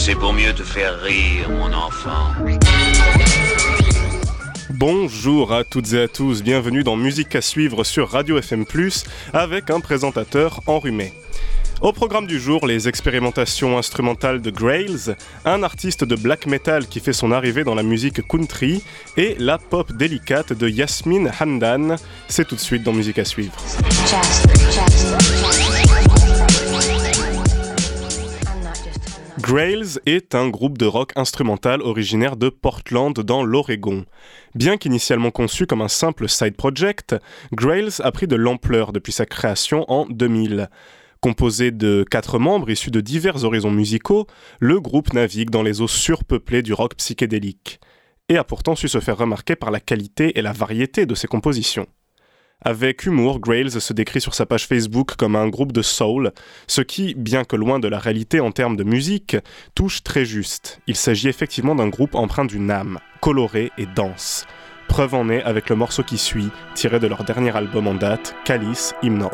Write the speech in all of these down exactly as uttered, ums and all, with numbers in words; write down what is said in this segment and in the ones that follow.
C'est pour mieux te faire rire, mon enfant. Bonjour à toutes et à tous, bienvenue dans Musique à suivre sur Radio F M plus, avec un présentateur enrhumé. Au programme du jour, les expérimentations instrumentales de Grails, un artiste de black metal qui fait son arrivée dans la musique country, et la pop délicate de Yasmine Hamdan. C'est tout de suite dans Musique à suivre. Grails est un groupe de rock instrumental originaire de Portland dans l'Oregon. Bien qu'initialement conçu comme un simple side project, Grails a pris de l'ampleur depuis sa création en deux mille. Composé de quatre membres issus de divers horizons musicaux, le groupe navigue dans les eaux surpeuplées du rock psychédélique, et a pourtant su se faire remarquer par la qualité et la variété de ses compositions. Avec humour, Grails se décrit sur sa page Facebook comme un groupe de soul, ce qui, bien que loin de la réalité en termes de musique, touche très juste. Il s'agit effectivement d'un groupe empreint d'une âme, coloré et dense. Preuve en est avec le morceau qui suit, tiré de leur dernier album en date, Calice Hymnal.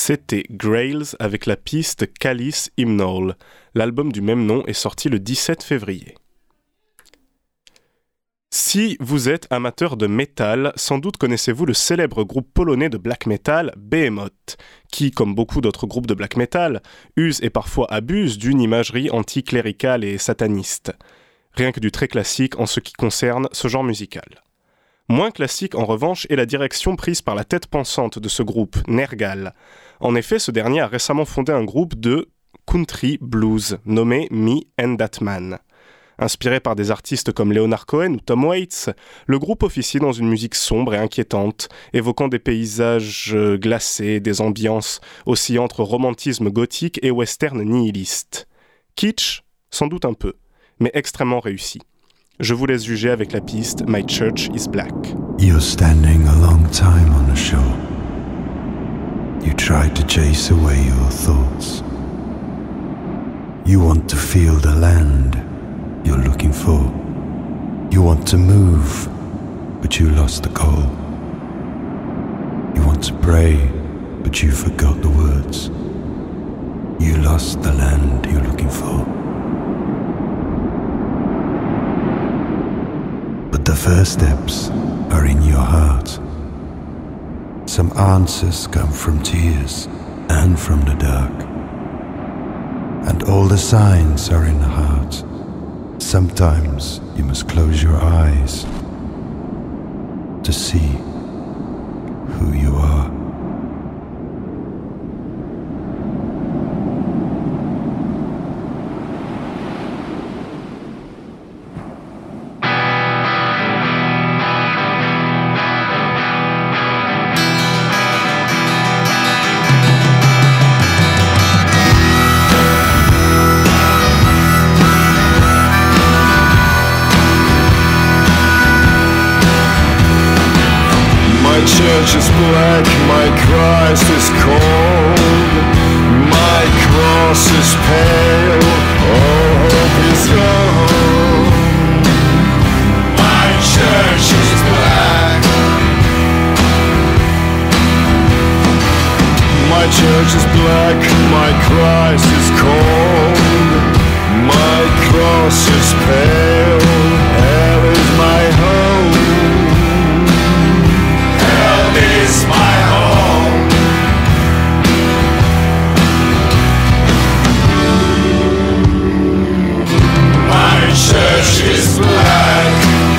C'était Grails avec la piste Calice Hymnal. L'album du même nom est sorti le dix-sept février. Si vous êtes amateur de métal, sans doute connaissez-vous le célèbre groupe polonais de black metal Behemoth, qui, comme beaucoup d'autres groupes de black metal, use et parfois abuse d'une imagerie anticléricale et sataniste. Rien que du très classique en ce qui concerne ce genre musical. Moins classique en revanche est la direction prise par la tête pensante de ce groupe, Nergal. En effet, ce dernier a récemment fondé un groupe de country blues nommé Me and That Man. Inspiré par des artistes comme Leonard Cohen ou Tom Waits, le groupe officie dans une musique sombre et inquiétante, évoquant des paysages glacés, des ambiances oscillant entre romantisme gothique et western nihiliste. Kitsch, sans doute un peu, mais extrêmement réussi. Je vous laisse juger avec la piste My Church is Black. You're standing a long time on the shore. You try to chase away your thoughts. You want to feel the land you're looking for. You want to move, but you lost the goal. You want to pray, but you forgot the words. You lost the land you're looking for. But the first steps are in your heart. Some answers come from tears and from the dark. And all the signs are in the heart. Sometimes you must close your eyes to see who you are. Church is black, my Christ is cold. My cross is pale, all hope is gone. My church is black. My church is black, my Christ is cold. My cross is pale, hell is my home. Is my home. My church is black.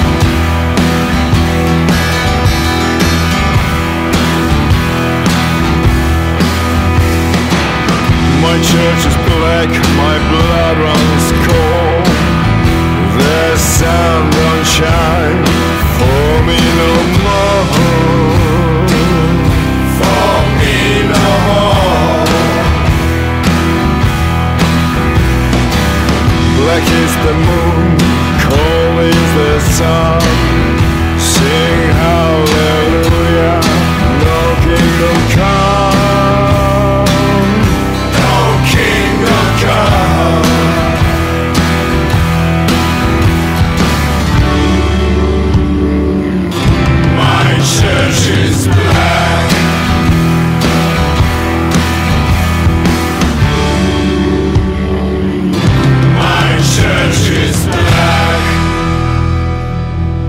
My church is black, my blood runs cold. The sun don't shine for me no more. Black is the moon, cold is the sun. Sing hallelujah, no kingdom come. No kingdom come. My church is black. Church is black.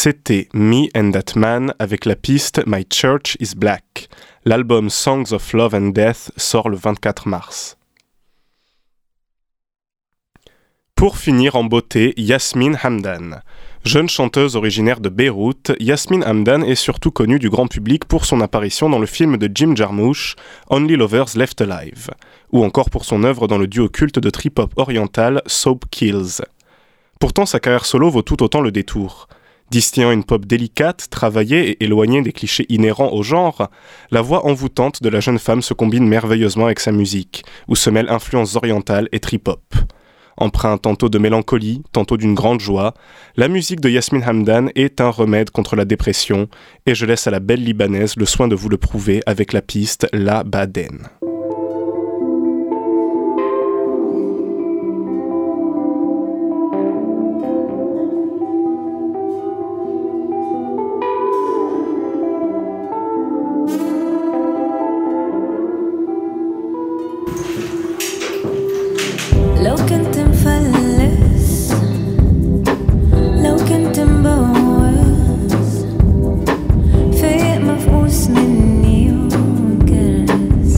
C'était Me and That Man avec la piste My Church is Black. L'album Songs of Love and Death sort le vingt-quatre mars. Pour finir en beauté, Yasmine Hamdan. Jeune chanteuse originaire de Beyrouth, Yasmine Hamdan est surtout connue du grand public pour son apparition dans le film de Jim Jarmusch, Only Lovers Left Alive, ou encore pour son œuvre dans le duo culte de trip-hop oriental Soap Kills. Pourtant, sa carrière solo vaut tout autant le détour. Distillant une pop délicate, travaillée et éloignée des clichés inhérents au genre, la voix envoûtante de la jeune femme se combine merveilleusement avec sa musique, où se mêlent influences orientales et trip-hop. Empreinte tantôt de mélancolie, tantôt d'une grande joie, la musique de Yasmine Hamdan est un remède contre la dépression, et je laisse à la belle Libanaise le soin de vous le prouver avec la piste La Baden. لو كنت مفلس لو كنت مبوس فايق مفقوس مني ومكرس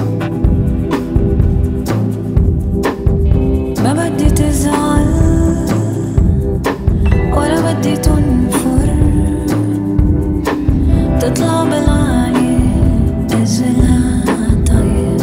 ما بدي تزعل ولا بدي تنفر تطلع بالعالي أجلها طيب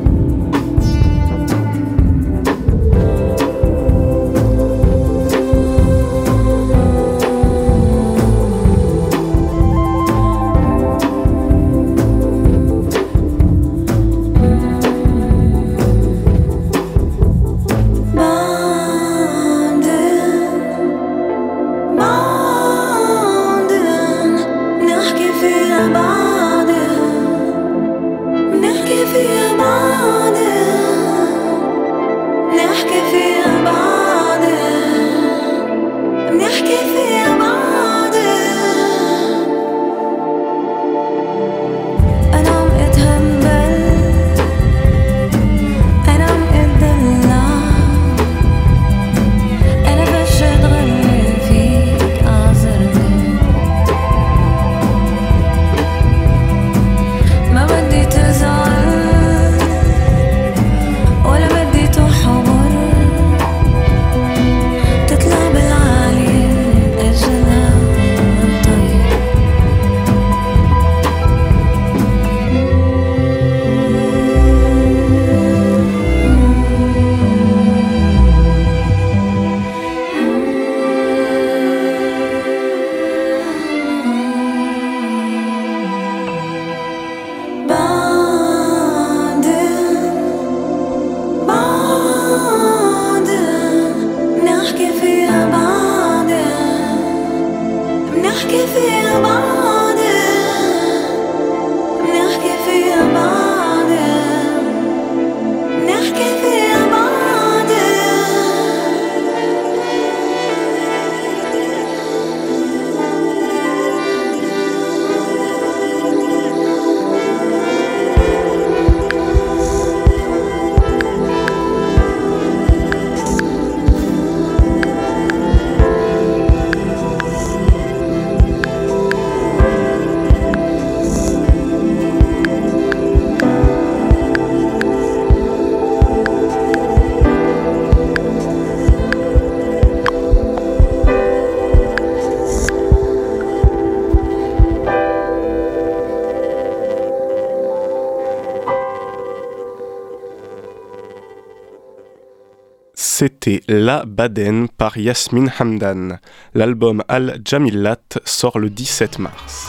C'était La Baden par Yasmine Hamdan. L'album Al-Jamillat sort le dix-sept mars.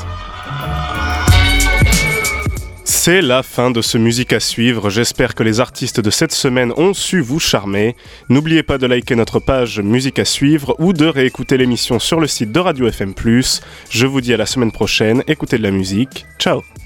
C'est la fin de ce Musique à suivre. J'espère que les artistes de cette semaine ont su vous charmer. N'oubliez pas de liker notre page Musique à suivre ou de réécouter l'émission sur le site de Radio F M plus. Je vous dis à la semaine prochaine. Écoutez de la musique. Ciao!